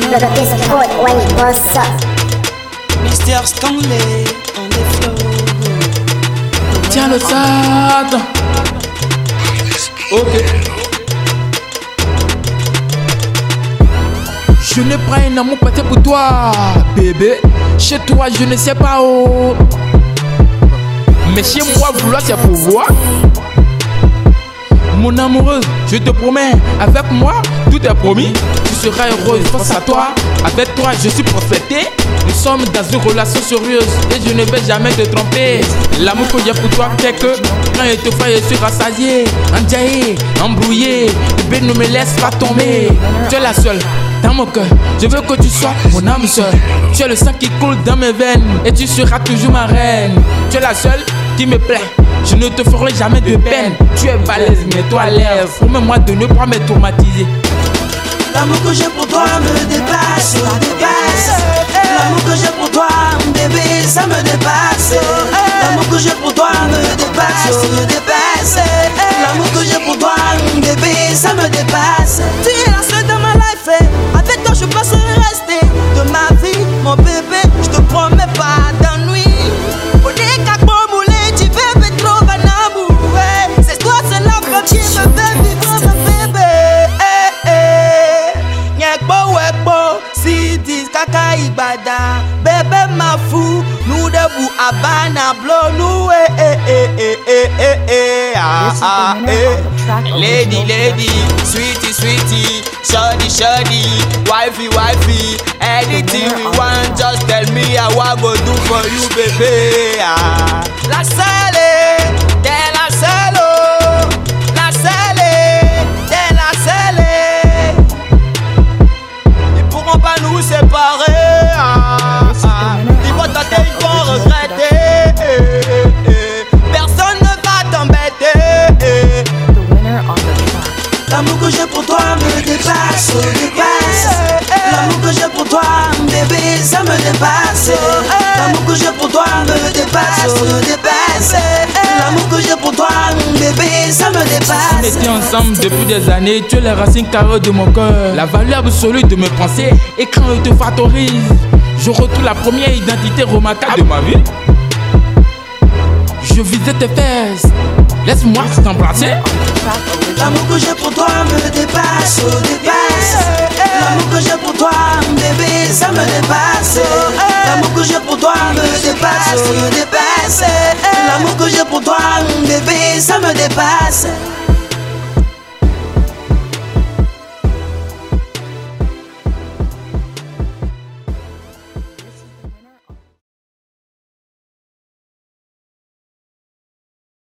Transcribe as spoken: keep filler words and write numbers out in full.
bloque ce code, ouais, il bosse ça. Mister Stanley, on est flow. Tiens le Satan. Ok. Je n'ai pas un amour peut-être pour toi, bébé. Chez toi, je ne sais pas où. Mais chez moi, vouloir, c'est pouvoir. Mon amoureuse, je te promets, avec moi, tout est promis. Tu seras heureuse face à toi. Avec toi, je suis prospecté. Nous sommes dans une relation sérieuse et je ne vais jamais te tromper. L'amour que j'ai pour toi fait que quand je te vois, je suis rassasié, enjaillé, embrouillé. Bébé, ne me laisse pas tomber. Tu es la seule dans mon cœur. Je veux que tu sois mon âme sœur. Tu es le sang qui coule dans mes veines et tu seras toujours ma reine. Tu es la seule qui me plaît. Je ne te ferai jamais de peine. Tu es balèze, mais toi lève. Promets-moi de ne pas me traumatiser. L'amour que j'ai pour toi me dépasse, me dépasse. L'amour que j'ai pour toi, bébé, ça me dépasse. L'amour que j'ai pour toi me dépasse, me dépasse. L'amour que j'ai pour toi, bébé, ça me dépasse. Tu es la seule dans ma life, avec toi je passerai rester de ma vie, mon bébé. Je te promets pas d'ennui. On est qu'à moulé, tu veux me trouver un amour. C'est toi, c'est la femme qui me fait vivre, mon bébé. Si dis kaka ibada, bébé ma fou, nous debout à bana blow nous eh eh eh eh eh eh eh ah ah eh. Lady lady, sweetie sweetie, shawty shawty, wifey wifey, anything we want just tell me I want go do for you baby ah. La seule, t'es la seule, la seule, t'es la seule. Pas nous séparer, ah, ah. Ils vont tenter, ils vont regretter. Eh, eh, eh. Personne ne va t'embêter. L'amour que j'ai pour toi me dépasse, me dépasse. L'amour que j'ai pour toi, bébé, ça me dépasse. L'amour que j'ai pour toi me dépasse, me dépasse. L'amour que j'ai pour toi, bébé, ça me dépasse. On était ensemble depuis des années, tu es la racine carrée de mon cœur, la valeur absolue de mes pensées. Et quand je te fatorise, je retrouve la première identité remarquable de ma vie. Je visais tes fesses, laisse-moi t'embrasser. L'amour que j'ai pour toi me dépasse, me dépasse. L'amour que j'ai pour toi, bébé, ça me dépasse. L'amour que j'ai pour toi me dépasse, me dépasse. L'amour que j'ai pour toi, bébé, ça me dépasse.